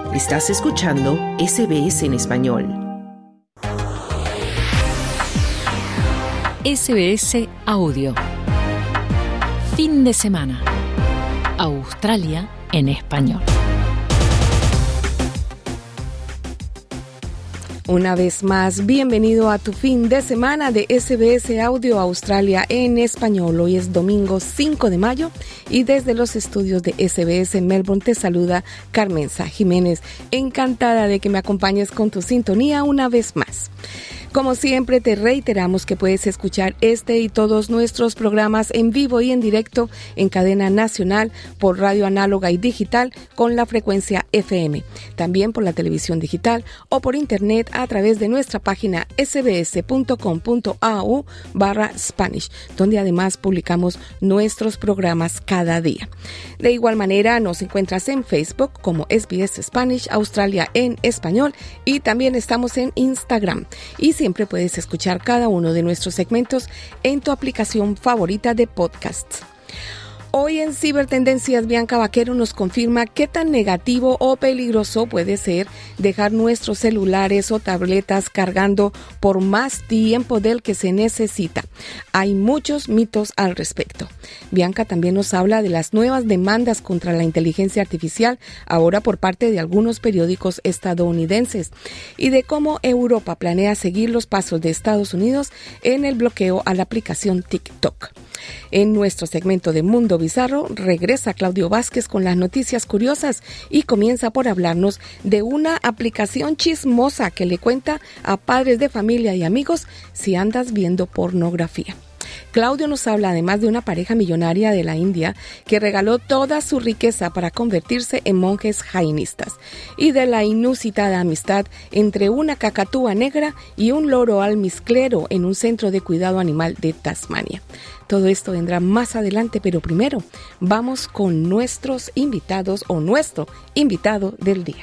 Estás escuchando SBS en español. SBS Audio. Fin de semana. Australia en español. Una vez más, bienvenido a tu fin de semana de SBS Audio Australia en español. Hoy es domingo 5 de mayo y desde los estudios de SBS en Melbourne te saluda Carmenza Jiménez. Encantada de que me acompañes con tu sintonía una vez más. Como siempre, te reiteramos que puedes escuchar este y todos nuestros programas en vivo y en directo en cadena nacional por radio análoga y digital con la frecuencia FM. También por la televisión digital o por internet a través de nuestra página sbs.com.au/Spanish, donde además publicamos nuestros programas cada día. De igual manera, nos encuentras en Facebook como SBS Spanish Australia en español y también estamos en Instagram. Y siempre puedes escuchar cada uno de nuestros segmentos en tu aplicación favorita de podcasts. Hoy en Cibertendencias, Bianca Vaquero nos confirma qué tan negativo o peligroso puede ser dejar nuestros celulares o tabletas cargando por más tiempo del que se necesita. Hay muchos mitos al respecto. Bianca también nos habla de las nuevas demandas contra la inteligencia artificial, ahora por parte de algunos periódicos estadounidenses, y de cómo Europa planea seguir los pasos de Estados Unidos en el bloqueo a la aplicación TikTok. En nuestro segmento de Mundo Bizarro, regresa Claudio Vázquez con las noticias curiosas y comienza por hablarnos de una aplicación chismosa que le cuenta a padres de familia y amigos si andas viendo pornografía. Claudio nos habla además de una pareja millonaria de la India que regaló toda su riqueza para convertirse en monjes jainistas y de la inusitada amistad entre una cacatúa negra y un loro almizclero en un centro de cuidado animal de Tasmania. Todo esto vendrá más adelante, pero primero vamos con nuestros invitados o nuestro invitado del día.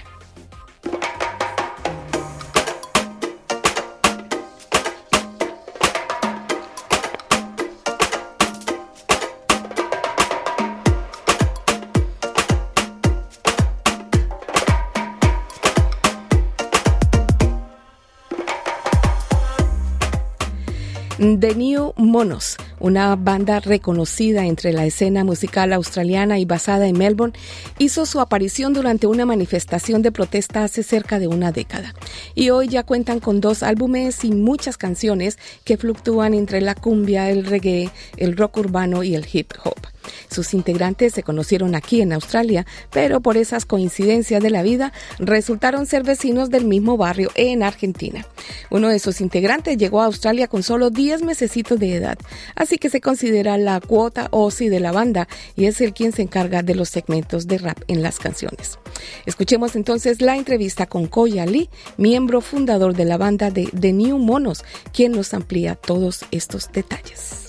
The New Monos, una banda reconocida entre la escena musical australiana y basada en Melbourne, hizo su aparición durante una manifestación de protesta hace cerca de una década. Y hoy ya cuentan con 2 álbumes y muchas canciones que fluctúan entre la cumbia, el reggae, el rock urbano y el hip hop. Sus integrantes se conocieron aquí en Australia, pero por esas coincidencias de la vida resultaron ser vecinos del mismo barrio en Argentina. Uno de sus integrantes llegó a Australia con solo 10 mesecitos de edad, así que se considera la cuota Aussie de la banda y es él quien se encarga de los segmentos de rap en las canciones. Escuchemos entonces la entrevista con Koya Lee, miembro fundador de la banda de The New Monos, quien nos amplía todos estos detalles.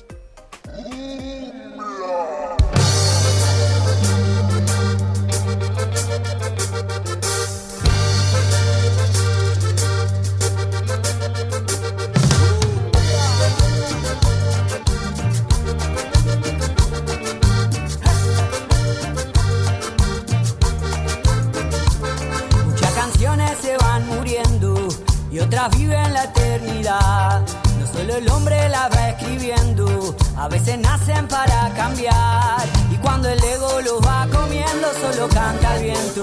Y otras viven la eternidad. No solo el hombre la va escribiendo, a veces nacen para cambiar. Y cuando el ego los va comiendo, solo canta el viento.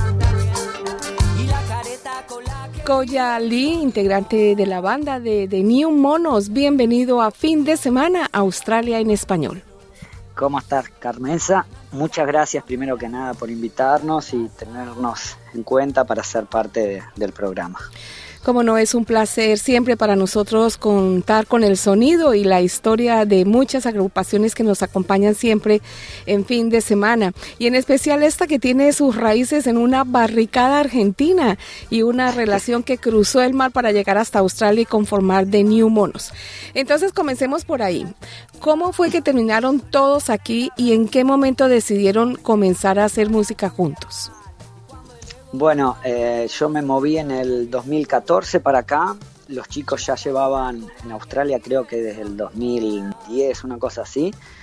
Y la careta con la que... Koya Lee, integrante de la banda de The New Monos, bienvenido a Fin de Semana Australia en español. ¿Cómo estás, Carmenza? Muchas gracias primero que nada por invitarnos y tenernos en cuenta para ser parte del programa. Como no, es un placer siempre para nosotros contar con el sonido y la historia de muchas agrupaciones que nos acompañan siempre en fin de semana. Y en especial esta que tiene sus raíces en una barricada argentina y una relación que cruzó el mar para llegar hasta Australia y conformar The New Monos. Entonces comencemos por ahí. ¿Cómo fue que terminaron todos aquí y en qué momento decidieron comenzar a hacer música juntos? Bueno, yo me moví en el 2014 para acá. Los chicos ya llevaban en Australia creo que desde el 2010, una cosa así.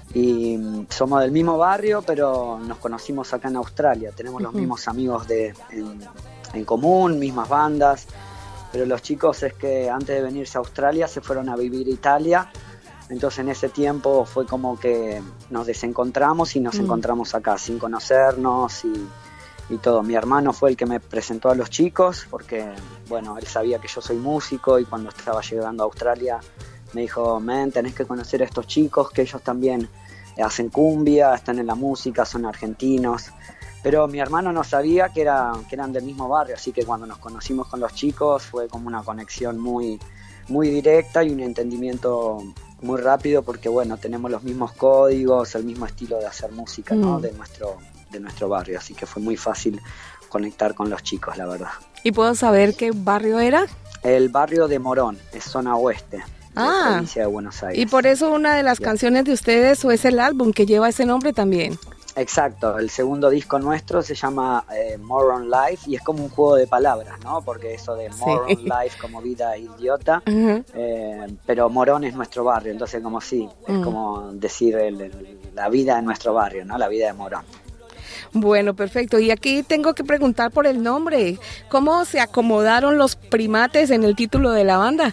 y somos del mismo barrio, pero nos conocimos acá en Australia. Tenemos los mismos amigos en común, mismas bandas, pero los chicos es que antes de venirse a Australia se fueron a vivir a Italia. Entonces en ese tiempo fue como que nos desencontramos y nos encontramos acá sin conocernos y todo. Mi hermano fue el que me presentó a los chicos porque, bueno, él sabía que yo soy músico y cuando estaba llegando a Australia me dijo, men, tenés que conocer a estos chicos que ellos también hacen cumbia, están en la música, son argentinos. Pero mi hermano no sabía que eran del mismo barrio, así que cuando nos conocimos con los chicos fue como una conexión muy, muy directa y un entendimiento muy rápido porque, bueno, tenemos los mismos códigos, el mismo estilo de hacer música, ¿no? de nuestro barrio, así que fue muy fácil conectar con los chicos, la verdad. ¿Y puedo saber qué barrio era? El barrio de Morón, es zona oeste, de la provincia de Buenos Aires. Y por eso una de las canciones de ustedes o es el álbum que lleva ese nombre también. Exacto, el segundo disco nuestro se llama Moron Life y es como un juego de palabras, ¿no? Porque eso de Moron Life como vida idiota, pero Morón es nuestro barrio, entonces como es como decir la vida de nuestro barrio, ¿no? La vida de Morón. Bueno, perfecto. Y aquí tengo que preguntar por el nombre. ¿Cómo se acomodaron los primates en el título de la banda?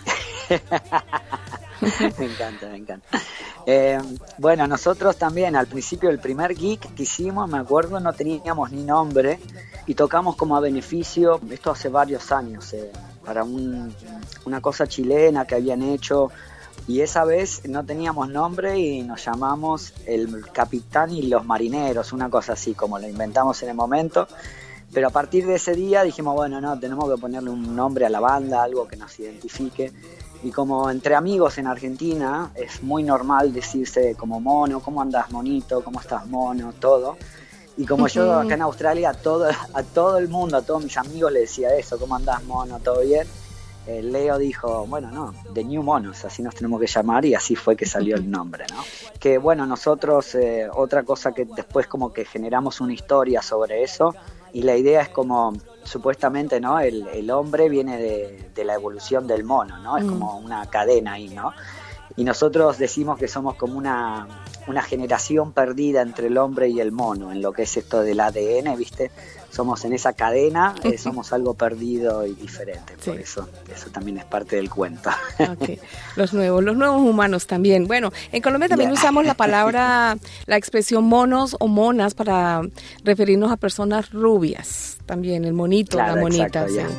Me encanta. Bueno, nosotros también al principio el primer gig que hicimos, me acuerdo, no teníamos ni nombre y tocamos como a beneficio, esto hace varios años, para una cosa chilena que habían hecho y esa vez no teníamos nombre y nos llamamos El Capitán y los Marineros, una cosa así como lo inventamos en el momento. Pero a partir de ese día dijimos, bueno, no, tenemos que ponerle un nombre a la banda, algo que nos identifique. Y como entre amigos en Argentina es muy normal decirse como mono, ¿cómo andás monito? ¿Cómo estás mono? Todo. Y como yo acá en Australia a todo el mundo, a todos mis amigos le decía eso, ¿cómo andás mono? ¿Todo bien? Leo dijo, bueno, no, The New Monos, así nos tenemos que llamar y así fue que salió el nombre, ¿no? Que bueno, nosotros, otra cosa que después como que generamos una historia sobre eso y la idea es como, supuestamente, ¿no? El hombre viene de la evolución del mono, ¿no? Es como una cadena ahí, ¿no? Y nosotros decimos que somos como una generación perdida entre el hombre y el mono, en lo que es esto del ADN, ¿viste? Somos en esa cadena, somos algo perdido y diferente, por eso también es parte del cuento. Okay. Los nuevos humanos también. Bueno, en Colombia también usamos la palabra, la expresión monos o monas para referirnos a personas rubias, también el monito, claro, la monita. Exacto,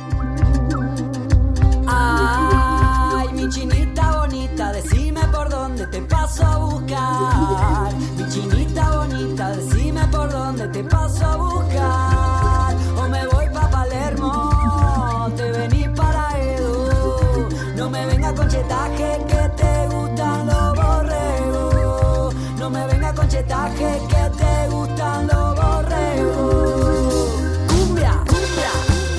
Ay, mi chinita bonita, decime por dónde te paso a buscar. Mi chinita bonita, decime por dónde te paso a buscar. O me voy pa' Palermo, te venís para Edo. No me venga con chetaje que te gustan los borregos. No me venga con chetaje que te gustan los borregos. Cumbia, cumbia.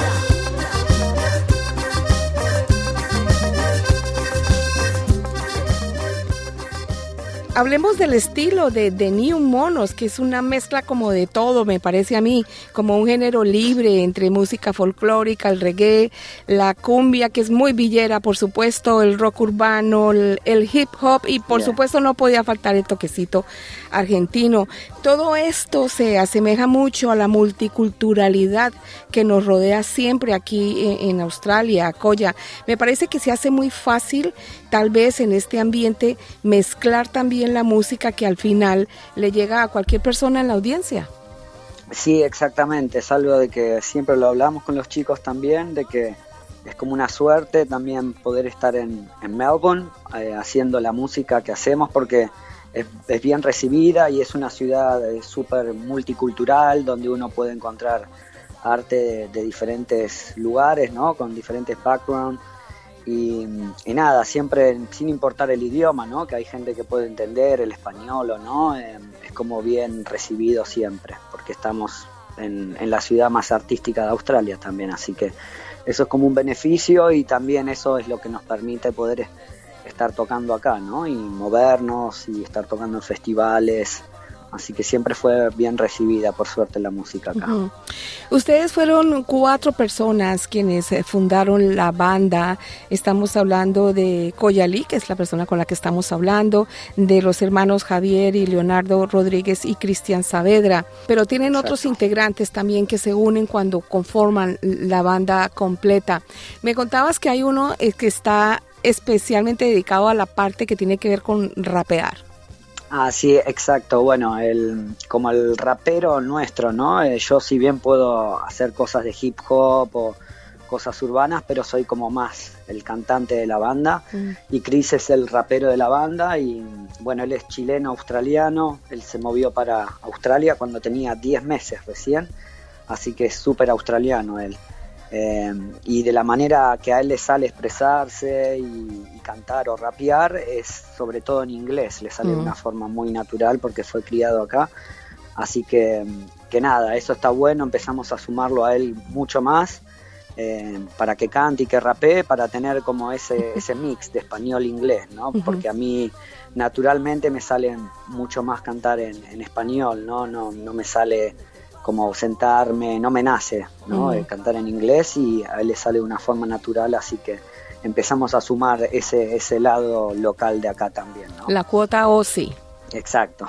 Hablemos del estilo de The New Monos, que es una mezcla como de todo, me parece a mí, como un género libre entre música folclórica, el reggae, la cumbia, que es muy villera, por supuesto, el rock urbano, el hip hop y por supuesto no podía faltar el toquecito argentino. Todo esto se asemeja mucho a la multiculturalidad que nos rodea siempre aquí en Australia, Colla. Me parece que se hace muy fácil, tal vez en este ambiente, mezclar también la música que al final le llega a cualquier persona en la audiencia. Sí, exactamente, es algo de que siempre lo hablamos con los chicos también, de que es como una suerte también poder estar en Melbourne haciendo la música que hacemos porque es bien recibida y es una ciudad súper multicultural donde uno puede encontrar arte de diferentes lugares, ¿no? Con diferentes backgrounds. Y nada, siempre sin importar el idioma, ¿no? Que hay gente que puede entender el español o no, es como bien recibido siempre, porque estamos en la ciudad más artística de Australia también, así que eso es como un beneficio y también eso es lo que nos permite poder estar tocando acá, ¿no? Y movernos y estar tocando en festivales así que siempre fue bien recibida, por suerte, la música acá. Uh-huh. Ustedes fueron 4 personas quienes fundaron la banda. Estamos hablando de Coyalí, que es la persona con la que estamos hablando, de los hermanos Javier y Leonardo Rodríguez y Cristian Saavedra, pero tienen Exacto. Otros integrantes también que se unen cuando conforman la banda completa. Me contabas que hay uno que está especialmente dedicado a la parte que tiene que ver con rapear. Ah, sí, exacto. Bueno, como el rapero nuestro, ¿no? Yo si bien puedo hacer cosas de hip hop o cosas urbanas, pero soy como más el cantante de la banda. Y Chris es el rapero de la banda y bueno, él es chileno-australiano. Él se movió para Australia cuando tenía 10 meses recién, así que es súper australiano él. Y de la manera que a él le sale expresarse y cantar o rapear es sobre todo en inglés, le sale de una forma muy natural porque fue criado acá, así que nada, eso está bueno, empezamos a sumarlo a él mucho más para que cante y que rapee, para tener como ese mix de español-inglés, ¿no? Porque a mí naturalmente me sale mucho más cantar en español, no me sale como sentarme, no me nace, ¿no? Cantar en inglés, y a él le sale de una forma natural, así que empezamos a sumar ese lado local de acá también, ¿no? La cuota Aussie. Exacto.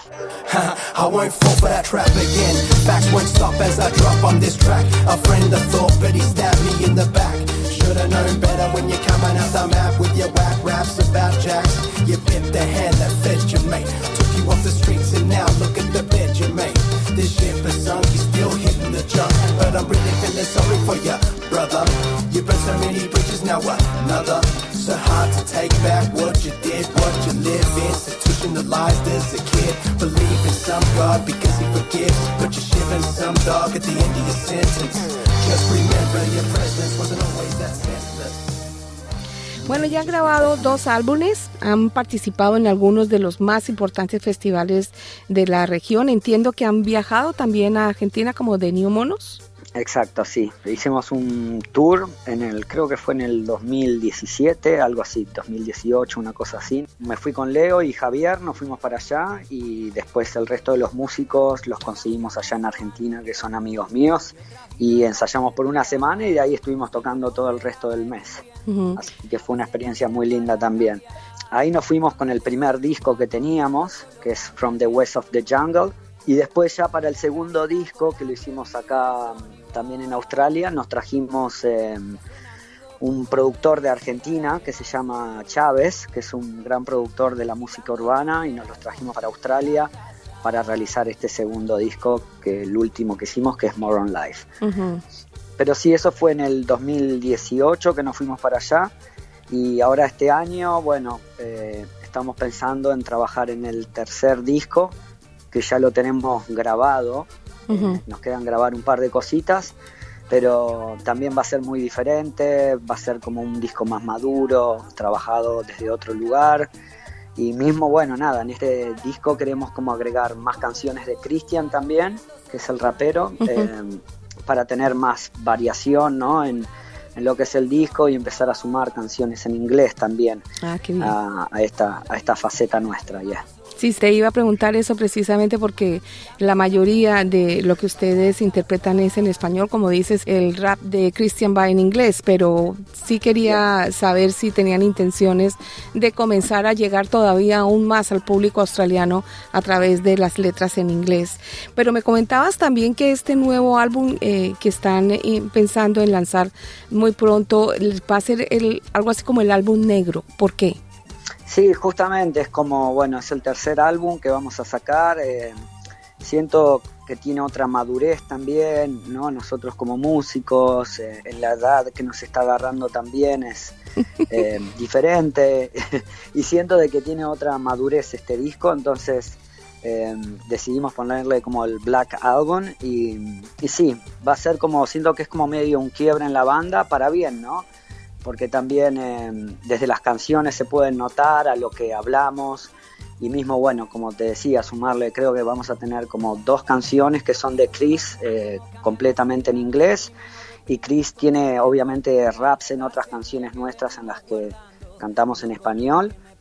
I won't fall for that trap again. Facts won't stop as I drop on this track. A friend of thought, but he stabbed me in the back. Should've known better when you're coming out the map with your whack raps about jacks. You bit the hand that fed you, mate. Took you off the streets and now look at the bed you made. This ship is sunk, you're still hitting the junk. But I'm really feeling sorry for you, brother. You burned so many bridges, now another. So hard to take back what you did, what you live. Institutionalized as a kid. Believe in some God because he forgives. But you're shivering some dog at the end of your sentence. Just remember your presence wasn't always that senseless. Bueno, ya han grabado 2 álbumes, han participado en algunos de los más importantes festivales de la región. Entiendo que han viajado también a Argentina como The New Monos. Exacto, sí. Hicimos un tour creo que fue en el 2017, algo así, 2018, una cosa así. Me fui con Leo y Javier, nos fuimos para allá y después el resto de los músicos los conseguimos allá en Argentina, que son amigos míos, y ensayamos por una semana y de ahí estuvimos tocando todo el resto del mes. Así que fue una experiencia muy linda también. Ahí nos fuimos con el primer disco que teníamos, que es From the West of the Jungle, y después ya para el segundo disco, que lo hicimos acá también en Australia, nos trajimos un productor de Argentina que se llama Chávez, que es un gran productor de la música urbana, y nos los trajimos para Australia para realizar este segundo disco, que el último que hicimos, que es More on Life. Pero sí, eso fue en el 2018 que nos fuimos para allá, y ahora este año, bueno, estamos pensando en trabajar en el tercer disco, que ya lo tenemos grabado. Nos quedan grabar un par de cositas, pero también va a ser muy diferente, va a ser como un disco más maduro, trabajado desde otro lugar. Y mismo, bueno, nada, en este disco queremos como agregar más canciones de Cristian también, que es el rapero, para tener más variación, ¿no? en lo que es el disco, y empezar a sumar canciones en inglés también a esta faceta nuestra, ya. Sí, te iba a preguntar eso precisamente porque la mayoría de lo que ustedes interpretan es en español, como dices, el rap de Christian va en inglés, pero sí quería saber si tenían intenciones de comenzar a llegar todavía aún más al público australiano a través de las letras en inglés. Pero me comentabas también que este nuevo álbum que están pensando en lanzar muy pronto va a ser algo así como el álbum negro. ¿Por qué? Sí, justamente es como, bueno, es el tercer álbum que vamos a sacar. Siento que tiene otra madurez también, ¿no? Nosotros como músicos, en la edad que nos está agarrando también es diferente, y siento de que tiene otra madurez este disco, entonces decidimos ponerle como el Black Album, y sí, va a ser como, siento que es como medio un quiebre en la banda, para bien, ¿no? Porque también desde las canciones se pueden notar a lo que hablamos, y mismo, bueno, como te decía, sumarle, creo que vamos a tener como 2 canciones que son de Chris, completamente en inglés, y Chris tiene obviamente raps en otras canciones nuestras en las que cantamos en español,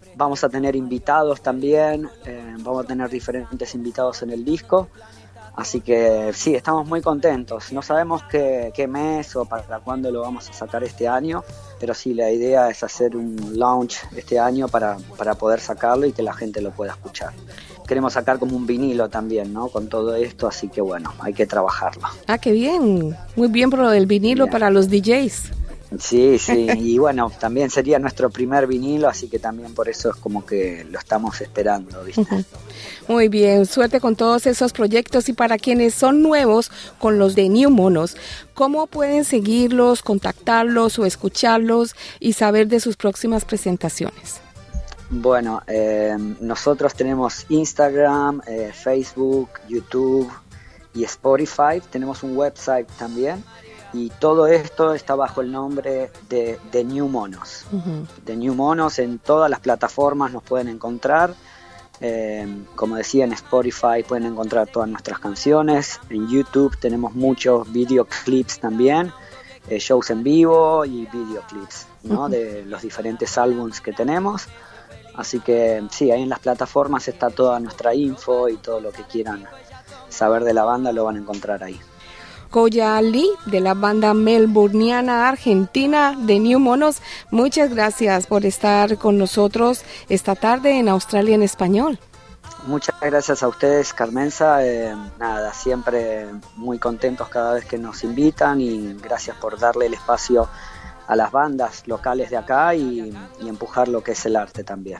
Vamos a tener invitados también, vamos a tener diferentes invitados en el disco. Así que sí, estamos muy contentos. No sabemos qué mes o para cuándo lo vamos a sacar este año, pero sí, la idea es hacer un launch este año para poder sacarlo y que la gente lo pueda escuchar. Queremos sacar como un vinilo también, ¿no? Con todo esto, así que bueno, hay que trabajarlo. Ah, qué bien. Muy bien por lo del vinilo para los DJs. Sí, y bueno, también sería nuestro primer vinilo, así que también por eso es como que lo estamos esperando, ¿viste? Muy bien, suerte con todos esos proyectos. Y para quienes son nuevos con los de New Monos, ¿cómo pueden seguirlos, contactarlos o escucharlos y saber de sus próximas presentaciones? Bueno, nosotros tenemos Instagram, Facebook, YouTube y Spotify. Tenemos un website también. Y todo esto está bajo el nombre de New Monos. De New Monos, en todas las plataformas nos pueden encontrar. Como decía, en Spotify pueden encontrar todas nuestras canciones. En YouTube tenemos muchos videoclips también, shows en vivo y videoclips, ¿no? De los diferentes álbumes que tenemos. Así que sí, ahí en las plataformas está toda nuestra info y todo lo que quieran saber de la banda lo van a encontrar ahí. Koya Lee, de la banda melbourniana argentina de New Monos, muchas gracias por estar con nosotros esta tarde en Australia en Español. Muchas gracias a ustedes, Carmenza. Nada, siempre muy contentos cada vez que nos invitan y gracias por darle el espacio a las bandas locales de acá y empujar lo que es el arte también.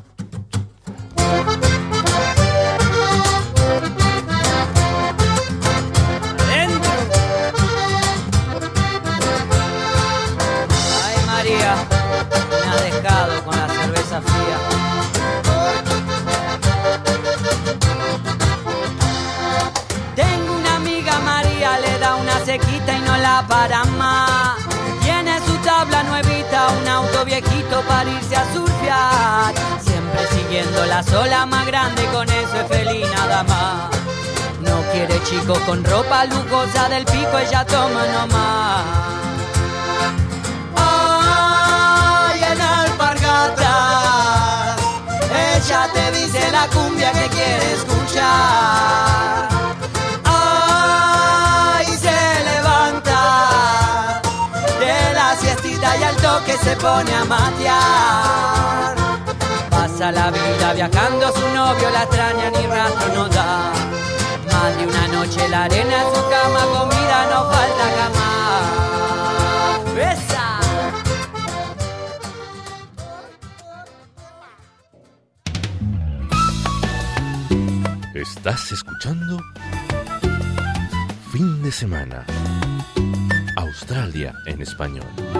Me ha dejado con la cerveza fría. Tengo una amiga, María, le da una sequita y no la para más. Tiene su tabla nuevita, un auto viejito para irse a surfear. Siempre siguiendo la sola más grande, con eso es feliz nada más. No quiere chicos con ropa lujosa del pico, ella toma nomás. Ella te dice la cumbia que quiere escuchar. Ay, se levanta de la siestita y al toque se pone a matear. Pasa la vida viajando, su novio la extraña, ni rastro no da. Más de una noche la arena en su cama, comida no falta jamás. ¡Besa! Estás escuchando Fin de Semana, Australia en español.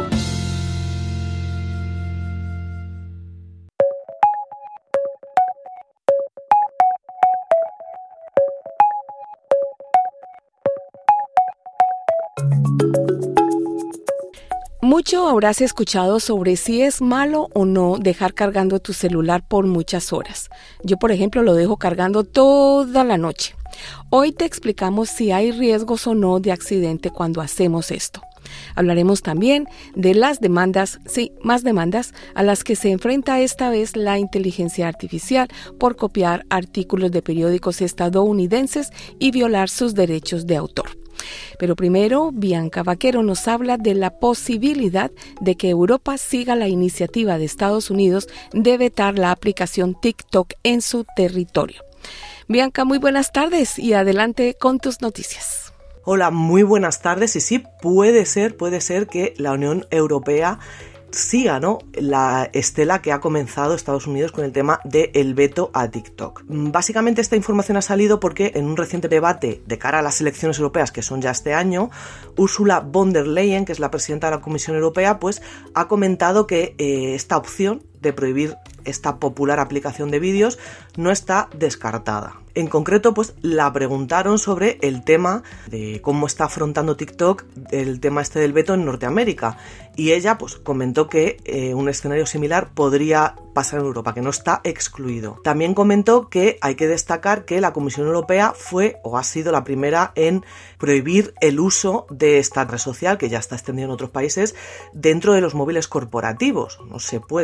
Mucho habrás escuchado sobre si es malo o no dejar cargando tu celular por muchas horas. Yo, por ejemplo, lo dejo cargando toda la noche. Hoy te explicamos si hay riesgos o no de accidente cuando hacemos esto. Hablaremos también de las demandas, más demandas a las que se enfrenta esta vez la inteligencia artificial por copiar artículos de periódicos estadounidenses y violar sus derechos de autor. Pero primero, Bianca Vaquero nos habla de la posibilidad de que Europa siga la iniciativa de Estados Unidos de vetar la aplicación TikTok en su territorio. Bianca, muy buenas tardes y adelante con tus noticias. Hola, muy buenas tardes. Y sí, puede ser que la Unión Europea siga, ¿no?, la estela que ha comenzado Estados Unidos con el tema del veto a TikTok. Básicamente esta información ha salido porque en un reciente debate de cara a las elecciones europeas, que son ya este año, Ursula von der Leyen, que es la presidenta de la Comisión Europea, pues ha comentado que esta opción de prohibir esta popular aplicación de vídeos no está descartada. En concreto, pues la preguntaron sobre el tema de cómo está afrontando TikTok el tema este del veto en Norteamérica, y ella pues comentó que un escenario similar podría pasar en Europa, que no está excluido. También comentó que hay que destacar que la Comisión Europea fue o ha sido la primera en prohibir el uso de esta red social, que ya está extendida en otros países, dentro de los móviles corporativos. No se puede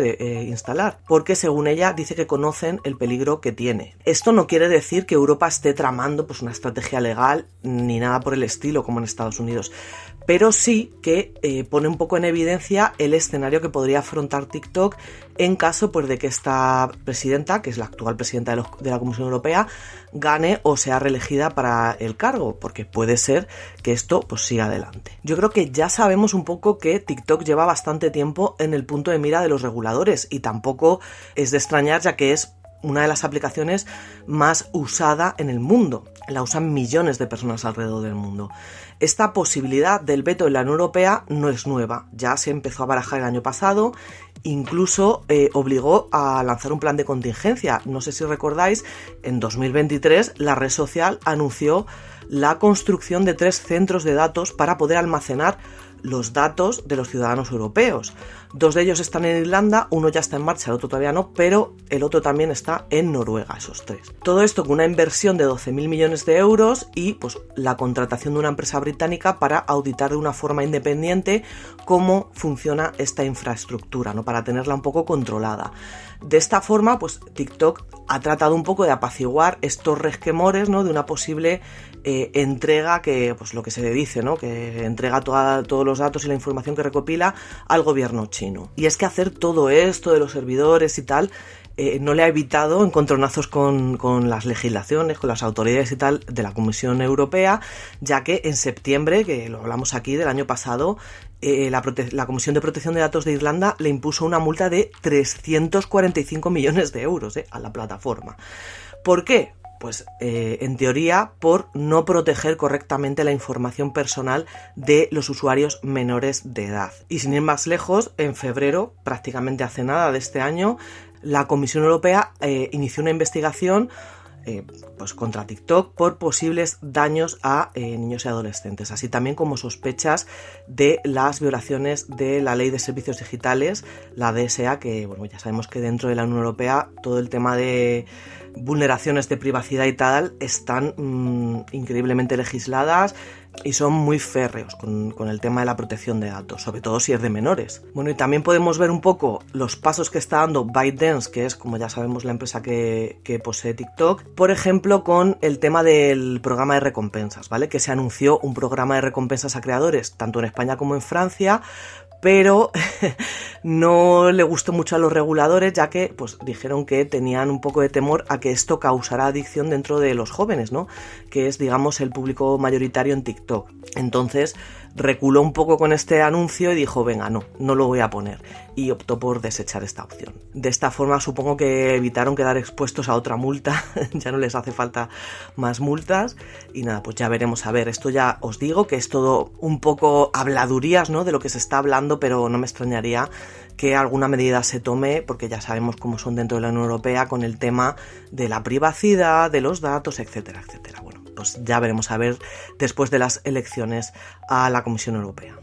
instalar, porque según ella dice que conocen el peligro que tiene. Esto no quiere decir que Europa esté tramando pues una estrategia legal ni nada por el estilo como en Estados Unidos, pero sí que pone un poco en evidencia el escenario que podría afrontar TikTok en caso pues de que esta presidenta, que es la actual presidenta de la Comisión Europea, gane o sea reelegida para el cargo, porque puede ser que esto pues siga adelante. Yo creo que ya sabemos un poco que TikTok lleva bastante tiempo en el punto de mira de los reguladores y tampoco es de extrañar, ya que es una de las aplicaciones más usada en el mundo. La usan millones de personas alrededor del mundo. Esta posibilidad del veto en la Unión Europea no es nueva, ya se empezó a barajar el año pasado, incluso obligó a lanzar un plan de contingencia. No sé si recordáis, en 2023 la red social anunció la construcción de 3 centros de datos para poder almacenar los datos de los ciudadanos europeos. 2 de ellos están en Irlanda, uno ya está en marcha, el otro todavía no, pero el otro también está en Noruega, esos 3. Todo esto con una inversión de 12.000 millones de euros y pues la contratación de una empresa británica para auditar de una forma independiente cómo funciona esta infraestructura, ¿no? Para tenerla un poco controlada. De esta forma, pues TikTok ha tratado un poco de apaciguar estos resquemores, ¿no? De una posible entrega que, pues lo que se le dice, ¿no? Que entrega todos los datos y la información que recopila al gobierno chino. Y es que hacer todo esto de los servidores y tal no le ha evitado encontronazos con las legislaciones, con las autoridades y tal de la Comisión Europea, ya que en septiembre, que lo hablamos aquí del año pasado, la Comisión de Protección de Datos de Irlanda le impuso una multa de 345 millones de euros a la plataforma. ¿Por qué? Pues en teoría por no proteger correctamente la información personal de los usuarios menores de edad. Y sin ir más lejos, en febrero, prácticamente hace nada de este año, la Comisión Europea inició una investigación pues contra TikTok por posibles daños a niños y adolescentes, así también como sospechas de las violaciones de la Ley de Servicios Digitales, la DSA, que bueno, ya sabemos que dentro de la Unión Europea todo el tema de vulneraciones de privacidad y tal están increíblemente legisladas y son muy férreos con el tema de la protección de datos, sobre todo si es de menores. Bueno, y también podemos ver un poco los pasos que está dando ByteDance, que es, como ya sabemos, la empresa que posee TikTok, por ejemplo, con el tema del programa de recompensas, ¿vale? Que se anunció un programa de recompensas a creadores, tanto en España como en Francia, pero no le gustó mucho a los reguladores, ya que pues dijeron que tenían un poco de temor a que esto causara adicción dentro de los jóvenes, ¿no? Que es, digamos, el público mayoritario en TikTok. Entonces reculó un poco con este anuncio y dijo, venga, no lo voy a poner, y optó por desechar esta opción. De esta forma supongo que evitaron quedar expuestos a otra multa, ya no les hace falta más multas, y nada, pues ya veremos. A ver, esto ya os digo que es todo un poco habladurías, ¿no? De lo que se está hablando, pero no me extrañaría que alguna medida se tome, porque ya sabemos cómo son dentro de la Unión Europea con el tema de la privacidad, de los datos, etcétera, etcétera. Bueno, pues ya veremos a ver después de las elecciones a la Comisión Europea.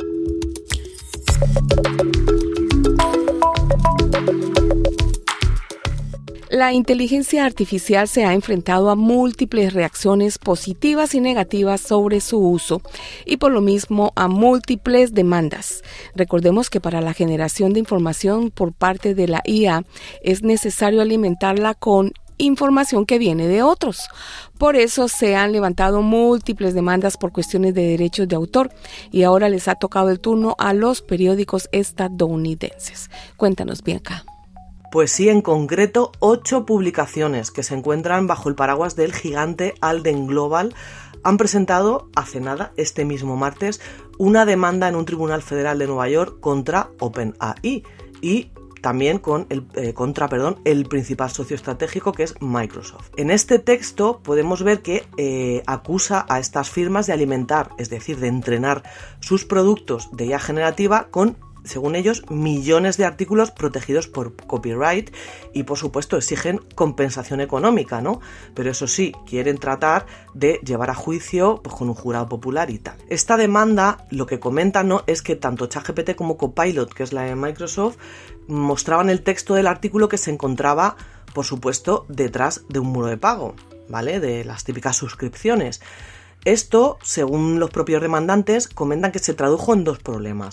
La inteligencia artificial se ha enfrentado a múltiples reacciones positivas y negativas sobre su uso y por lo mismo a múltiples demandas. Recordemos que para la generación de información por parte de la IA es necesario alimentarla con información que viene de otros. Por eso se han levantado múltiples demandas por cuestiones de derechos de autor y ahora les ha tocado el turno a los periódicos estadounidenses. Cuéntanos, Bianca. Pues sí, en concreto 8 publicaciones que se encuentran bajo el paraguas del gigante Alden Global han presentado hace nada, este mismo martes, una demanda en un tribunal federal de Nueva York contra OpenAI y también contra el principal socio estratégico, que es Microsoft. En este texto podemos ver que acusa a estas firmas de alimentar, es decir, de entrenar sus productos de IA generativa con, según ellos, millones de artículos protegidos por copyright y, por supuesto, exigen compensación económica, ¿no? Pero eso sí, quieren tratar de llevar a juicio pues, con un jurado popular y tal. Esta demanda, lo que comentan, ¿no?, es que tanto ChatGPT como Copilot, que es la de Microsoft, mostraban el texto del artículo que se encontraba, por supuesto, detrás de un muro de pago, ¿vale? De las típicas suscripciones. Esto, según los propios demandantes, comentan que se tradujo en 2 problemas.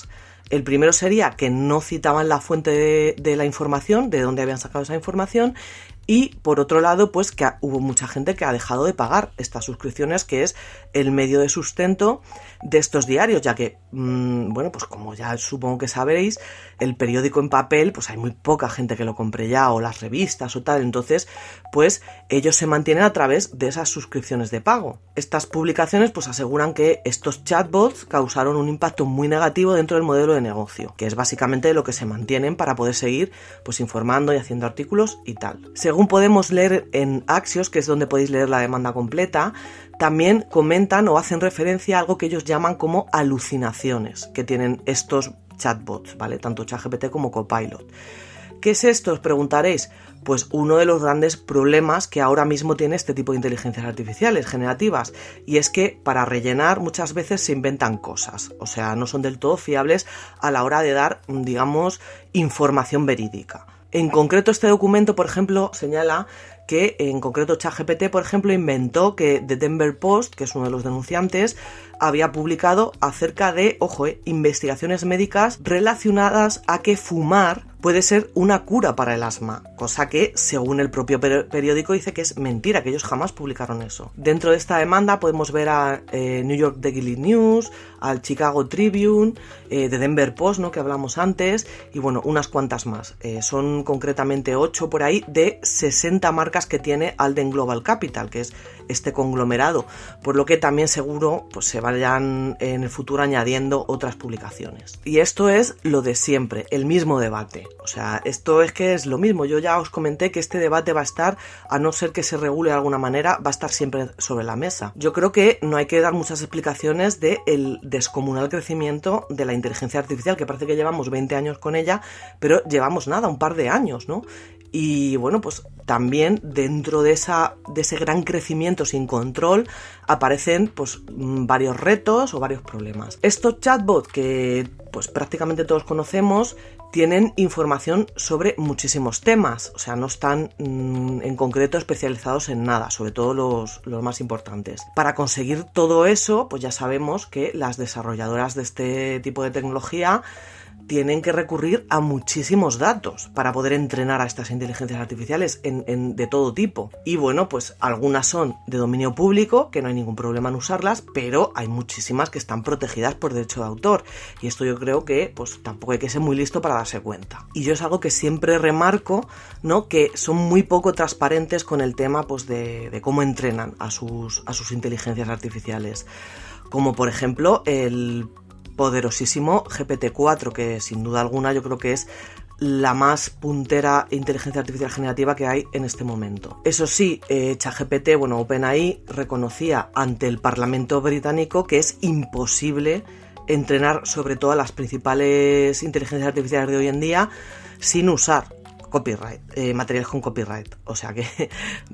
El primero sería que no citaban la fuente de la información, de dónde habían sacado esa información, y por otro lado, pues que hubo mucha gente que ha dejado de pagar estas suscripciones, que es el medio de sustento de estos diarios, ya que, bueno, pues como ya supongo que sabréis, el periódico en papel, pues hay muy poca gente que lo compre ya, o las revistas o tal, entonces, pues ellos se mantienen a través de esas suscripciones de pago. Estas publicaciones, pues aseguran que estos chatbots causaron un impacto muy negativo dentro del modelo de negocio, que es básicamente lo que se mantienen para poder seguir, pues informando y haciendo artículos y tal. Según podemos leer en Axios, que es donde podéis leer la demanda completa, también comentan o hacen referencia a algo que ellos llaman como alucinaciones que tienen estos chatbots, ¿vale? Tanto ChatGPT como Copilot. ¿Qué es esto? Os preguntaréis. Pues uno de los grandes problemas que ahora mismo tiene este tipo de inteligencias artificiales generativas, y es que para rellenar muchas veces se inventan cosas, o sea, no son del todo fiables a la hora de dar, digamos, información verídica. En concreto, este documento, por ejemplo, señala que en concreto ChatGPT, por ejemplo, inventó que The Denver Post, que es uno de los denunciantes, había publicado acerca de, investigaciones médicas relacionadas a que fumar puede ser una cura para el asma, cosa que, según el propio periódico, dice que es mentira, que ellos jamás publicaron eso. Dentro de esta demanda podemos ver a New York Daily News, al Chicago Tribune, The Denver Post, ¿no?, que hablamos antes, y bueno, unas cuantas más. Son concretamente 8 por ahí de 60 marcas que tiene Alden Global Capital, que es este conglomerado, por lo que también seguro pues se vayan en el futuro añadiendo otras publicaciones. Y esto es lo de siempre, el mismo debate. O sea, esto es que es lo mismo. Yo ya os comenté que este debate va a estar, a no ser que se regule de alguna manera, va a estar siempre sobre la mesa. Yo creo que no hay que dar muchas explicaciones del descomunal crecimiento de la inteligencia artificial, que parece que llevamos 20 años con ella, pero llevamos nada, un par de años, ¿no? Y bueno, pues también dentro de ese gran crecimiento sin control aparecen pues varios retos o varios problemas. Estos chatbots que pues prácticamente todos conocemos tienen información sobre muchísimos temas, o sea, no están en concreto especializados en nada, sobre todo los más importantes. Para conseguir todo eso, pues ya sabemos que las desarrolladoras de este tipo de tecnología tienen que recurrir a muchísimos datos para poder entrenar a estas inteligencias artificiales de todo tipo. Y bueno, pues algunas son de dominio público, que no hay ningún problema en usarlas, pero hay muchísimas que están protegidas por derecho de autor. Y esto yo creo que pues tampoco hay que ser muy listo para darse cuenta. Y yo es algo que siempre remarco, ¿no?, que son muy poco transparentes con el tema pues de cómo entrenan a sus inteligencias artificiales. Como por ejemplo el poderosísimo GPT-4, que sin duda alguna yo creo que es la más puntera inteligencia artificial generativa que hay en este momento. Eso sí, ChatGPT, OpenAI reconocía ante el Parlamento británico que es imposible entrenar sobre todas las principales inteligencias artificiales de hoy en día sin usar copyright, materiales con copyright, o sea que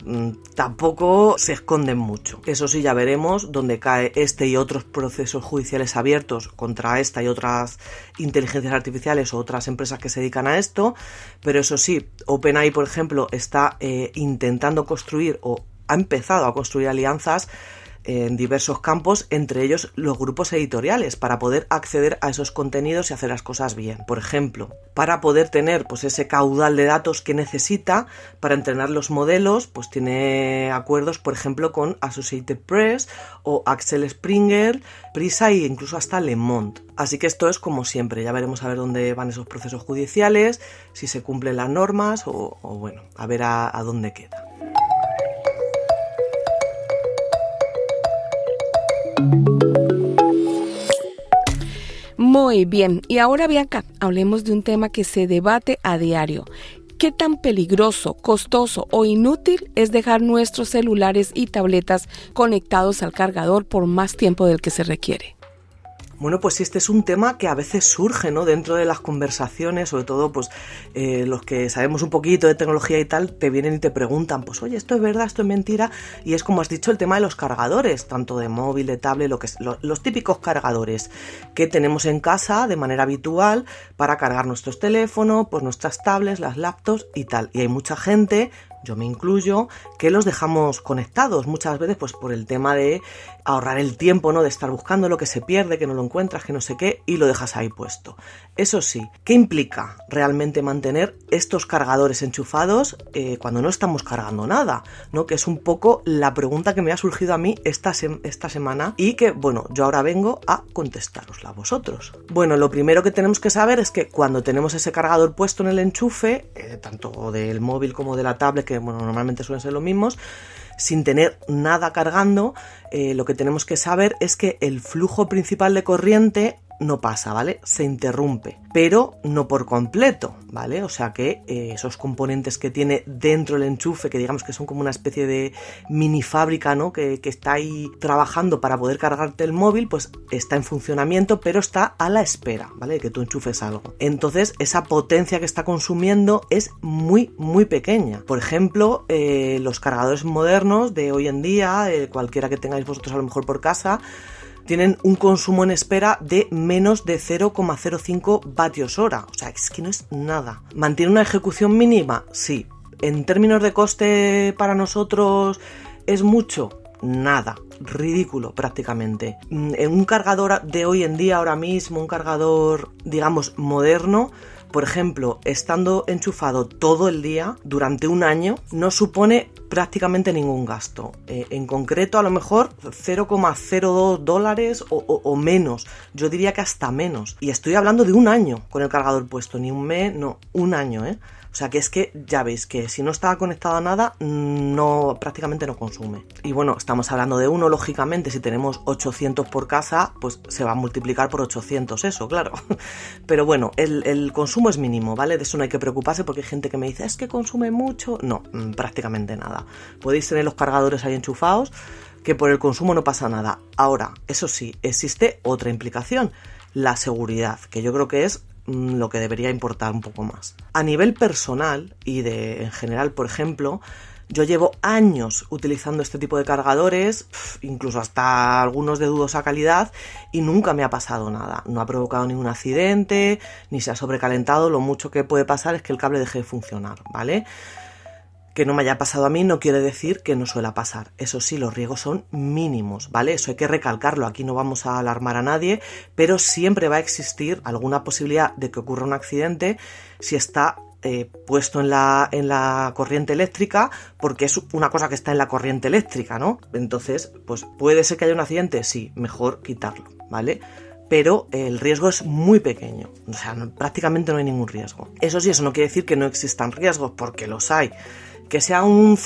tampoco se esconden mucho. Eso sí, ya veremos dónde cae este y otros procesos judiciales abiertos contra esta y otras inteligencias artificiales o otras empresas que se dedican a esto, pero eso sí, OpenAI, por ejemplo, está intentando construir o ha empezado a construir alianzas en diversos campos, entre ellos los grupos editoriales, para poder acceder a esos contenidos y hacer las cosas bien. Por ejemplo, para poder tener pues ese caudal de datos que necesita para entrenar los modelos, pues tiene acuerdos, por ejemplo, con Associated Press o Axel Springer, Prisa e incluso hasta Le Monde. Así que esto es como siempre, ya veremos a ver dónde van esos procesos judiciales, si se cumplen las normas o bueno, a ver a dónde queda. Muy bien, y ahora Bianca, hablemos de un tema que se debate a diario. ¿Qué tan peligroso, costoso o inútil es dejar nuestros celulares y tabletas conectados al cargador por más tiempo del que se requiere? Bueno, pues este es un tema que a veces surge, ¿no?, dentro de las conversaciones, sobre todo pues los que sabemos un poquito de tecnología y tal, te vienen y te preguntan, pues oye, esto es verdad, esto es mentira, y es como has dicho el tema de los cargadores, tanto de móvil, de tablet, los típicos cargadores que tenemos en casa de manera habitual para cargar nuestros teléfonos, pues nuestras tablets, las laptops y tal, y hay mucha gente, yo me incluyo, que los dejamos conectados muchas veces pues por el tema de ahorrar el tiempo, ¿no? De estar buscando lo que se pierde, que no lo encuentras, que no sé qué, y lo dejas ahí puesto. Eso sí, ¿qué implica realmente mantener estos cargadores enchufados cuando no estamos cargando nada? ¿No? Que es un poco la pregunta que me ha surgido a mí esta semana y que, bueno, yo ahora vengo a contestarosla a vosotros. Bueno, lo primero que tenemos que saber es que cuando tenemos ese cargador puesto en el enchufe, tanto del móvil como de la tablet, que bueno, normalmente suelen ser los mismos, sin tener nada cargando, lo que tenemos que saber es que el flujo principal de corriente no pasa, ¿vale? Se interrumpe, pero no por completo, ¿vale? O sea que esos componentes que tiene dentro el enchufe, que digamos que son como una especie de mini fábrica, ¿no? Que está ahí trabajando para poder cargarte el móvil, pues está en funcionamiento, pero está a la espera, ¿vale? De que tú enchufes algo. Entonces, esa potencia que está consumiendo es muy, muy pequeña. Por ejemplo, los cargadores modernos de hoy en día, cualquiera que tengáis vosotros a lo mejor por casa, tienen un consumo en espera de menos de 0,05 vatios hora. O sea, es que no es nada. ¿Mantiene una ejecución mínima? Sí. ¿En términos de coste para nosotros es mucho? Nada. Ridículo prácticamente. En un cargador de hoy en día, ahora mismo, un cargador, digamos, moderno, por ejemplo, estando enchufado todo el día durante un año, no supone prácticamente ningún gasto. En concreto, a lo mejor $0,02 o menos. Yo diría que hasta menos. Y estoy hablando de un año con el cargador puesto, ni un mes, no, un año, ¿eh? O sea que es que ya veis que si no está conectado a nada, prácticamente no consume. Y bueno, estamos hablando de uno, lógicamente, si tenemos 800 por casa, pues se va a multiplicar por 800 eso, claro. Pero bueno, el consumo es mínimo, ¿vale? De eso no hay que preocuparse porque hay gente que me dice, es que consume mucho. No, prácticamente nada. Podéis tener los cargadores ahí enchufados, que por el consumo no pasa nada. Ahora, eso sí, existe otra implicación, la seguridad, que yo creo que es lo que debería importar un poco más. A nivel personal y en general, por ejemplo, yo llevo años utilizando este tipo de cargadores, incluso hasta algunos de dudosa calidad, y nunca me ha pasado nada. No ha provocado ningún accidente, ni se ha sobrecalentado. Lo mucho que puede pasar es que el cable deje de funcionar, ¿vale? Que no me haya pasado a mí no quiere decir que no suela pasar. Eso sí, los riesgos son mínimos, ¿vale? Eso hay que recalcarlo. Aquí no vamos a alarmar a nadie, pero siempre va a existir alguna posibilidad de que ocurra un accidente si está puesto en la corriente eléctrica, porque es una cosa que está en la corriente eléctrica, ¿no? Entonces, pues puede ser que haya un accidente, sí, mejor quitarlo, ¿vale? Pero el riesgo es muy pequeño, o sea, prácticamente no hay ningún riesgo. Eso sí, eso no quiere decir que no existan riesgos, porque los hay. ¿Que sea un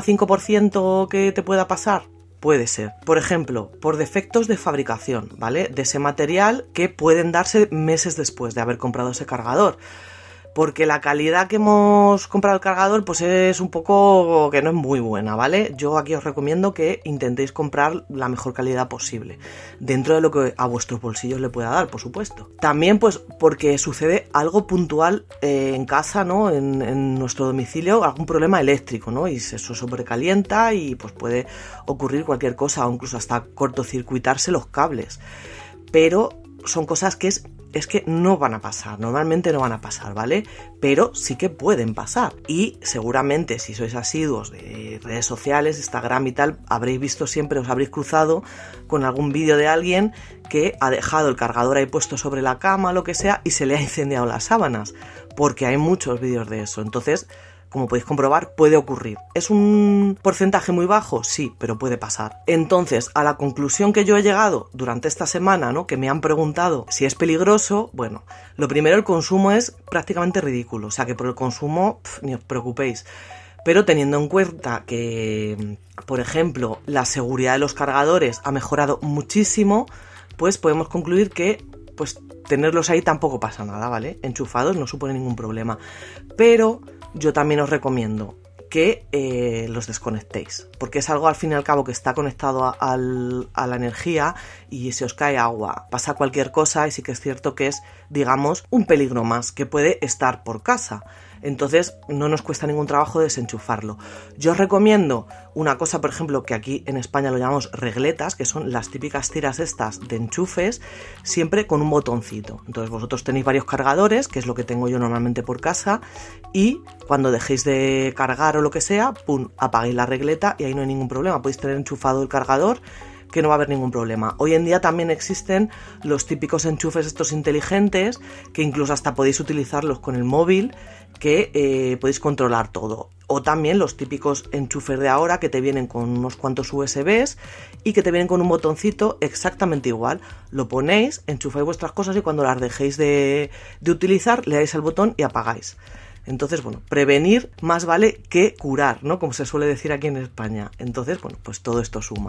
0,5% que te pueda pasar? Puede ser. Por ejemplo, por defectos de fabricación, ¿vale? De ese material que pueden darse meses después de haber comprado ese cargador. Porque la calidad que hemos comprado el cargador pues es un poco que no es muy buena, ¿vale? Yo aquí os recomiendo que intentéis comprar la mejor calidad posible, dentro de lo que a vuestros bolsillos le pueda dar, por supuesto. También pues porque sucede algo puntual en casa, ¿no? En nuestro domicilio, algún problema eléctrico, ¿no? Y eso sobrecalienta y pues puede ocurrir cualquier cosa, o incluso hasta cortocircuitarse los cables. Pero son cosas que es que no van a pasar, normalmente no van a pasar, ¿vale? Pero sí que pueden pasar. Y seguramente si sois asiduos de redes sociales, Instagram y tal, habréis visto siempre, os habréis cruzado con algún vídeo de alguien que ha dejado el cargador ahí puesto sobre la cama, lo que sea, y se le ha incendiado las sábanas, porque hay muchos vídeos de eso. Entonces, como podéis comprobar, puede ocurrir. ¿Es un porcentaje muy bajo? Sí, pero puede pasar. Entonces, a la conclusión que yo he llegado durante esta semana, ¿no? Que me han preguntado si es peligroso, bueno, lo primero, el consumo es prácticamente ridículo, o sea que por el consumo ni os preocupéis. Pero teniendo en cuenta que, por ejemplo, la seguridad de los cargadores ha mejorado muchísimo, pues podemos concluir que pues tenerlos ahí tampoco pasa nada, ¿vale? Enchufados no supone ningún problema. Pero yo también os recomiendo que los desconectéis, porque es algo al fin y al cabo que está conectado a la energía y se os cae agua, pasa cualquier cosa y sí que es cierto que es, digamos, un peligro más que puede estar por casa. Entonces no nos cuesta ningún trabajo desenchufarlo. Yo os recomiendo una cosa, por ejemplo, que aquí en España lo llamamos regletas, que son las típicas tiras estas de enchufes, siempre con un botoncito. Entonces vosotros tenéis varios cargadores, que es lo que tengo yo normalmente por casa, y cuando dejéis de cargar o lo que sea, ¡pum!, apagáis la regleta y ahí no hay ningún problema. Podéis tener enchufado el cargador, que no va a haber ningún problema. Hoy en día también existen los típicos enchufes estos inteligentes, que incluso hasta podéis utilizarlos con el móvil, que podéis controlar todo. O también los típicos enchufes de ahora, que te vienen con unos cuantos USBs y que te vienen con un botoncito exactamente igual. Lo ponéis, enchufáis vuestras cosas y cuando las dejéis de utilizar, le dais al botón y apagáis. Entonces, bueno, prevenir más vale que curar, ¿no? Como se suele decir aquí en España. Entonces, bueno, pues todo esto suma.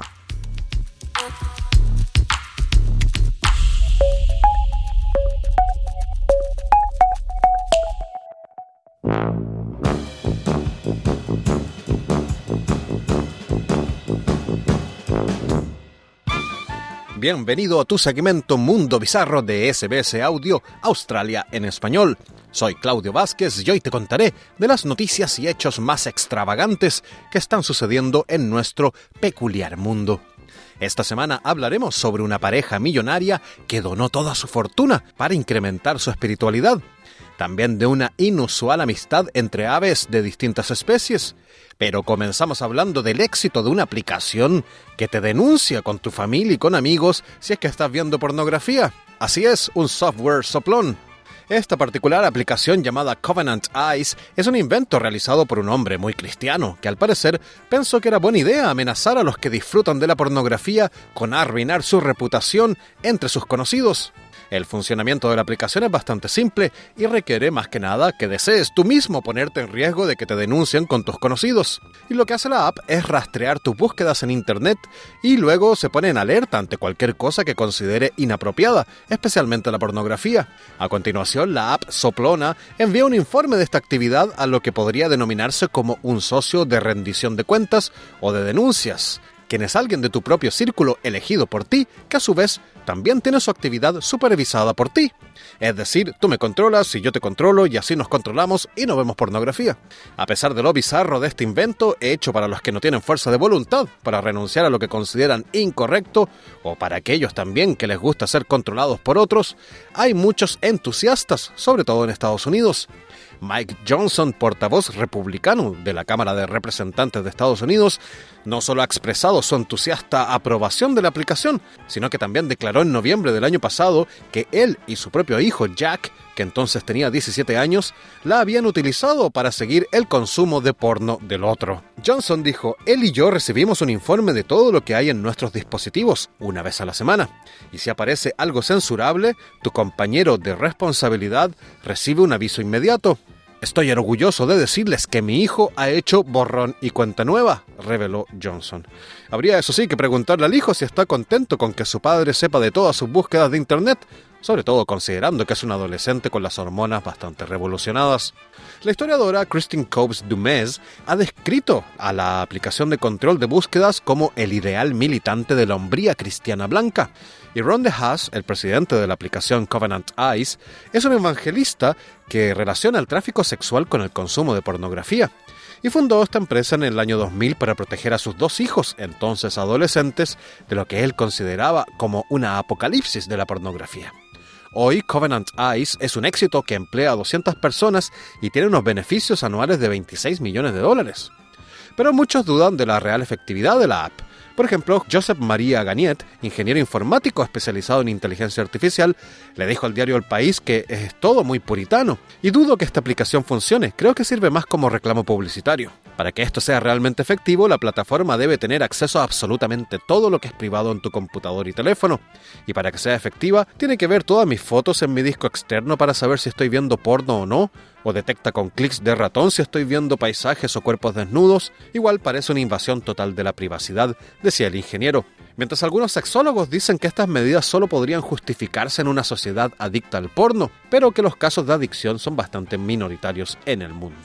Bienvenido a tu segmento Mundo Bizarro de SBS Audio Australia en español. Soy Claudio Vázquez y hoy te contaré de las noticias y hechos más extravagantes que están sucediendo en nuestro peculiar mundo. Esta semana hablaremos sobre una pareja millonaria que donó toda su fortuna para incrementar su espiritualidad. También de una inusual amistad entre aves de distintas especies. Pero comenzamos hablando del éxito de una aplicación que te denuncia con tu familia y con amigos si es que estás viendo pornografía. Así es, un software soplón. Esta particular aplicación llamada Covenant Eyes es un invento realizado por un hombre muy cristiano que al parecer pensó que era buena idea amenazar a los que disfrutan de la pornografía con arruinar su reputación entre sus conocidos. El funcionamiento de la aplicación es bastante simple y requiere más que nada que desees tú mismo ponerte en riesgo de que te denuncien con tus conocidos. Y lo que hace la app es rastrear tus búsquedas en internet y luego se pone en alerta ante cualquier cosa que considere inapropiada, especialmente la pornografía. A continuación, la app soplona envía un informe de esta actividad a lo que podría denominarse como un socio de rendición de cuentas o de denuncias, quien es alguien de tu propio círculo elegido por ti, que a su vez también tiene su actividad supervisada por ti. Es decir, tú me controlas y yo te controlo y así nos controlamos y no vemos pornografía. A pesar de lo bizarro de este invento, hecho para los que no tienen fuerza de voluntad para renunciar a lo que consideran incorrecto, o para aquellos también que les gusta ser controlados por otros, hay muchos entusiastas, sobre todo en Estados Unidos. Mike Johnson, portavoz republicano de la Cámara de Representantes de Estados Unidos, no solo ha expresado su entusiasta aprobación de la aplicación, sino que también declaró en noviembre del año pasado que él y su propio hijo Jack, que entonces tenía 17 años, la habían utilizado para seguir el consumo de porno del otro. Johnson dijo: él y yo recibimos un informe de todo lo que hay en nuestros dispositivos una vez a la semana, y si aparece algo censurable, tu compañero de responsabilidad recibe un aviso inmediato. Estoy orgulloso de decirles que mi hijo ha hecho borrón y cuenta nueva, reveló Johnson. Habría, eso sí, que preguntarle al hijo si está contento con que su padre sepa de todas sus búsquedas de internet, sobre todo considerando que es un adolescente con las hormonas bastante revolucionadas. La historiadora Christine Cobbs-Dumes ha descrito a la aplicación de control de búsquedas como el ideal militante de la hombría cristiana blanca. Y Ron DeHaas, el presidente de la aplicación Covenant Eyes, es un evangelista que relaciona el tráfico sexual con el consumo de pornografía. Y fundó esta empresa en el año 2000 para proteger a sus dos hijos, entonces adolescentes, de lo que él consideraba como una apocalipsis de la pornografía. Hoy, Covenant Eyes es un éxito que emplea a 200 personas y tiene unos beneficios anuales de $26 millones. Pero muchos dudan de la real efectividad de la app. Por ejemplo, Josep María Gagnet, ingeniero informático especializado en inteligencia artificial, le dijo al diario El País que es todo muy puritano y dudo que esta aplicación funcione, creo que sirve más como reclamo publicitario. Para que esto sea realmente efectivo, la plataforma debe tener acceso a absolutamente todo lo que es privado en tu computador y teléfono. Y para que sea efectiva, tiene que ver todas mis fotos en mi disco externo para saber si estoy viendo porno o no, o detecta con clics de ratón si estoy viendo paisajes o cuerpos desnudos. Igual parece una invasión total de la privacidad, decía el ingeniero. Mientras algunos sexólogos dicen que estas medidas solo podrían justificarse en una sociedad adicta al porno, pero que los casos de adicción son bastante minoritarios en el mundo.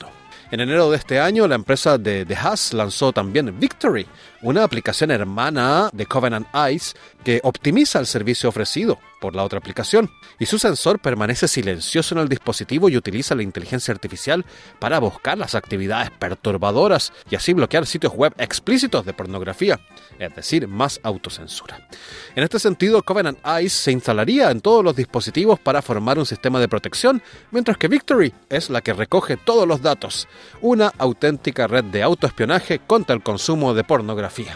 En enero de este año, la empresa de The Haas lanzó también Victory, una aplicación hermana de Covenant Eyes que optimiza el servicio ofrecido por la otra aplicación, y su sensor permanece silencioso en el dispositivo y utiliza la inteligencia artificial para buscar las actividades perturbadoras y así bloquear sitios web explícitos de pornografía, es decir, más autocensura. En este sentido, Covenant Eyes se instalaría en todos los dispositivos para formar un sistema de protección, mientras que Victory es la que recoge todos los datos, una auténtica red de autoespionaje contra el consumo de pornografía.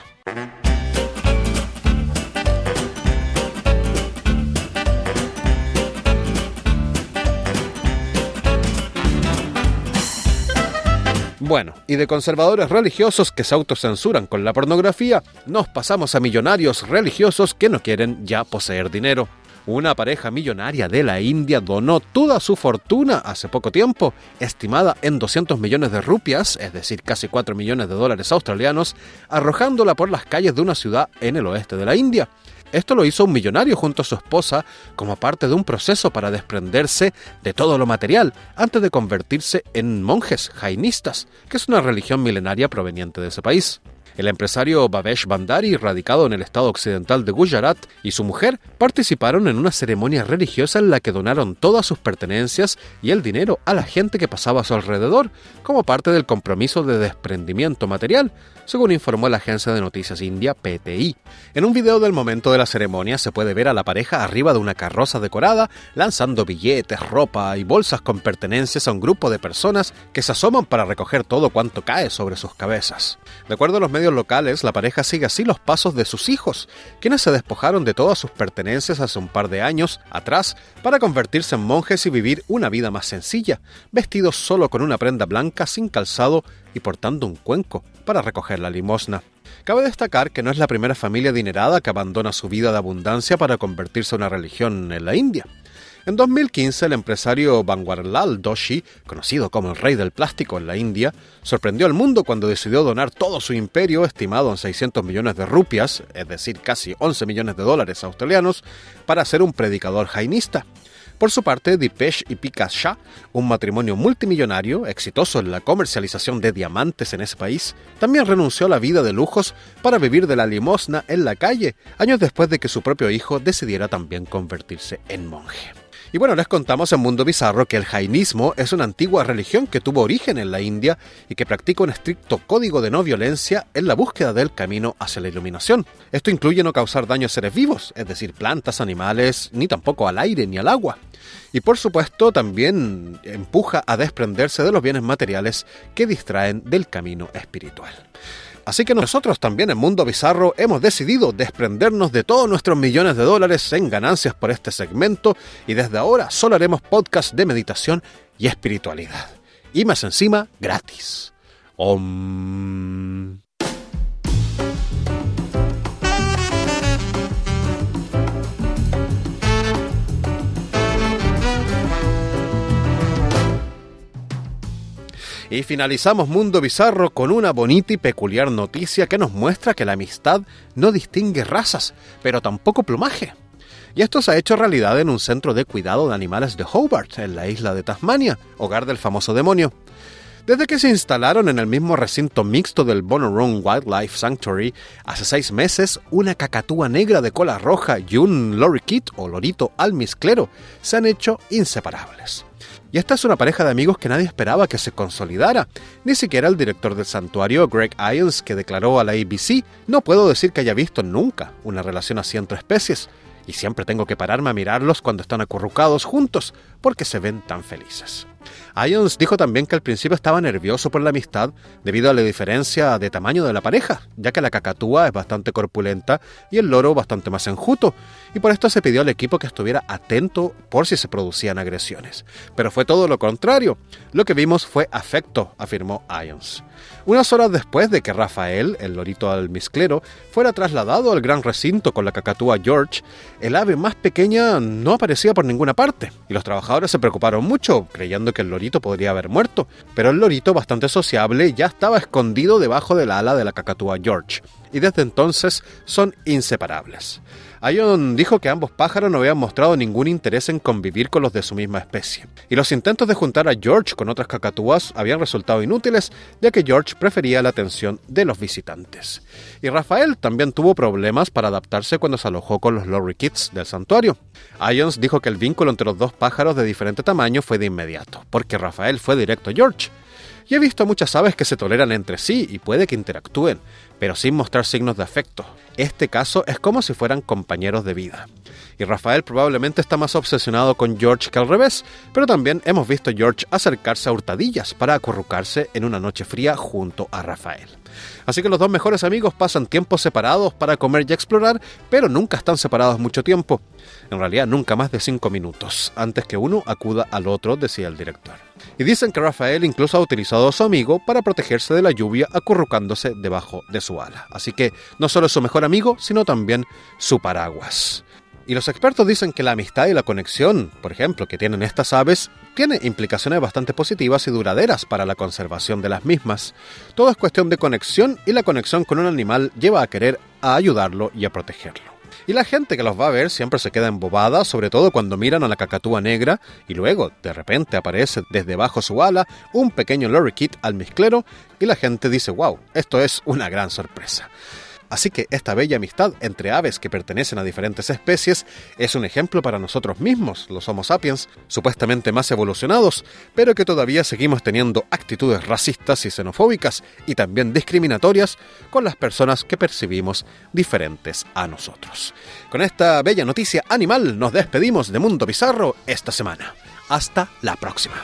Bueno, y de conservadores religiosos que se autocensuran con la pornografía, nos pasamos a millonarios religiosos que no quieren ya poseer dinero. Una pareja millonaria de la India donó toda su fortuna hace poco tiempo, estimada en 200 millones de rupias, es decir, casi 4 millones de dólares australianos, arrojándola por las calles de una ciudad en el oeste de la India. Esto lo hizo un millonario junto a su esposa como parte de un proceso para desprenderse de todo lo material antes de convertirse en monjes jainistas, que es una religión milenaria proveniente de ese país. El empresario Bhavesh Bhandari, radicado en el estado occidental de Gujarat, y su mujer participaron en una ceremonia religiosa en la que donaron todas sus pertenencias y el dinero a la gente que pasaba a su alrededor, como parte del compromiso de desprendimiento material, según informó la agencia de noticias india PTI. En un video del momento de la ceremonia se puede ver a la pareja arriba de una carroza decorada, lanzando billetes, ropa y bolsas con pertenencias a un grupo de personas que se asoman para recoger todo cuanto cae sobre sus cabezas. De acuerdo a los medios locales, la pareja sigue así los pasos de sus hijos, quienes se despojaron de todas sus pertenencias hace un par de años atrás para convertirse en monjes y vivir una vida más sencilla, vestidos solo con una prenda blanca sin calzado y portando un cuenco para recoger la limosna. Cabe destacar que no es la primera familia adinerada que abandona su vida de abundancia para convertirse en una religión en la India. En 2015, el empresario Banwarlal Doshi, conocido como el rey del plástico en la India, sorprendió al mundo cuando decidió donar todo su imperio, estimado en 600 millones de rupias, es decir, casi 11 millones de dólares australianos, para ser un predicador jainista. Por su parte, Dipesh y Pika Shah, un matrimonio multimillonario, exitoso en la comercialización de diamantes en ese país, también renunció a la vida de lujos para vivir de la limosna en la calle, años después de que su propio hijo decidiera también convertirse en monje. Y bueno, les contamos en Mundo Bizarro que el jainismo es una antigua religión que tuvo origen en la India y que practica un estricto código de no violencia en la búsqueda del camino hacia la iluminación. Esto incluye no causar daño a seres vivos, es decir, plantas, animales, ni tampoco al aire ni al agua. Y por supuesto también empuja a desprenderse de los bienes materiales que distraen del camino espiritual. Así que nosotros también en Mundo Bizarro hemos decidido desprendernos de todos nuestros millones de dólares en ganancias por este segmento y desde ahora solo haremos podcasts de meditación y espiritualidad. Y más encima, gratis. Om. Y finalizamos Mundo Bizarro con una bonita y peculiar noticia que nos muestra que la amistad no distingue razas, pero tampoco plumaje. Y esto se ha hecho realidad en un centro de cuidado de animales de Hobart, en la isla de Tasmania, hogar del famoso demonio. Desde que se instalaron en el mismo recinto mixto del Bonorong Wildlife Sanctuary hace 6 meses, una cacatúa negra de cola roja y un lorikeet o lorito almizclero se han hecho inseparables. Y esta es una pareja de amigos que nadie esperaba que se consolidara, ni siquiera el director del santuario, Greg Irons, que declaró a la ABC: "No puedo decir que haya visto nunca una relación así entre especies, y siempre tengo que pararme a mirarlos cuando están acurrucados juntos, porque se ven tan felices". Irons dijo también que al principio estaba nervioso por la amistad debido a la diferencia de tamaño de la pareja, ya que la cacatúa es bastante corpulenta y el loro bastante más enjuto, y por esto se pidió al equipo que estuviera atento por si se producían agresiones. Pero fue todo lo contrario. Lo que vimos fue afecto, afirmó Irons. Unas horas después de que Rafael, el lorito almizclero, fuera trasladado al gran recinto con la cacatúa George, el ave más pequeña no aparecía por ninguna parte, y los trabajadores se preocuparon mucho, creyendo que el lorito podría haber muerto, pero el lorito, bastante sociable, ya estaba escondido debajo del ala de la cacatúa George. y desde entonces son inseparables. Ion dijo que ambos pájaros no habían mostrado ningún interés en convivir con los de su misma especie, y los intentos de juntar a George con otras cacatúas habían resultado inútiles, ya que George prefería la atención de los visitantes. Y Rafael también tuvo problemas para adaptarse cuando se alojó con los lorikeets del santuario. Ions dijo que el vínculo entre los dos pájaros de diferente tamaño fue de inmediato, porque Rafael fue directo a George. Y he visto muchas aves que se toleran entre sí y puede que interactúen, pero sin mostrar signos de afecto. Este caso es como si fueran compañeros de vida. Y Rafael probablemente está más obsesionado con George que al revés, pero también hemos visto a George acercarse a hurtadillas para acurrucarse en una noche fría junto a Rafael. Así que los dos mejores amigos pasan tiempos separados para comer y explorar, pero nunca están separados mucho tiempo. En realidad, nunca más de 5 minutos, antes que uno acuda al otro, decía el director. Y dicen que Rafael incluso ha utilizado a su amigo para protegerse de la lluvia acurrucándose debajo de su ala. Así que no solo es su mejor amigo, sino también su paraguas. Y los expertos dicen que la amistad y la conexión, por ejemplo, que tienen estas aves, tiene implicaciones bastante positivas y duraderas para la conservación de las mismas. Todo es cuestión de conexión, y la conexión con un animal lleva a querer a ayudarlo y a protegerlo. Y la gente que los va a ver siempre se queda embobada, sobre todo cuando miran a la cacatúa negra y luego, de repente, aparece desde bajo su ala un pequeño lorikeet almizclero y la gente dice «wow, esto es una gran sorpresa». Así que esta bella amistad entre aves que pertenecen a diferentes especies es un ejemplo para nosotros mismos, los Homo sapiens, supuestamente más evolucionados, pero que todavía seguimos teniendo actitudes racistas y xenofóbicas y también discriminatorias con las personas que percibimos diferentes a nosotros. Con esta bella noticia animal nos despedimos de Mundo Bizarro esta semana. Hasta la próxima.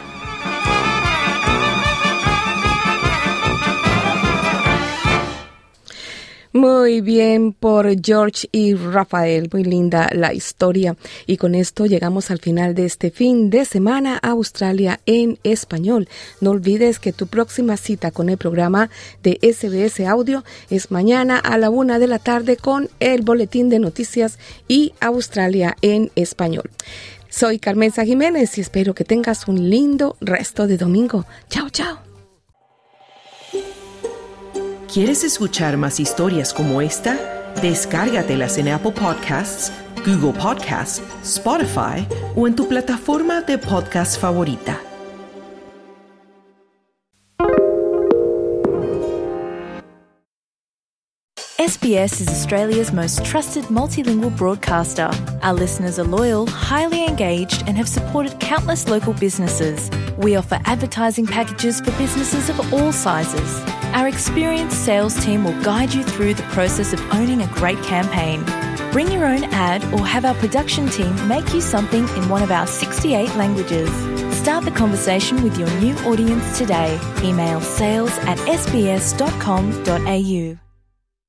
Muy bien por George y Rafael, muy linda la historia. Y con esto llegamos al final de este fin de semana Australia en español. No olvides que tu próxima cita con el programa de SBS Audio es mañana a la 1 de la tarde con el boletín de noticias y Australia en español. Soy Carmenza Jiménez y espero que tengas un lindo resto de domingo. Chao, chao. ¿Quieres escuchar más historias como esta? Descárgatelas en Apple Podcasts, Google Podcasts, Spotify o en tu plataforma de podcast favorita. SBS is Australia's most trusted multilingual broadcaster. Our listeners are loyal, highly engaged, and have supported countless local businesses. We offer advertising packages for businesses of all sizes. Our experienced sales team will guide you through the process of owning a great campaign. Bring your own ad or have our production team make you something in one of our 68 languages. Start the conversation with your new audience today. Email sales@sbs.com.au.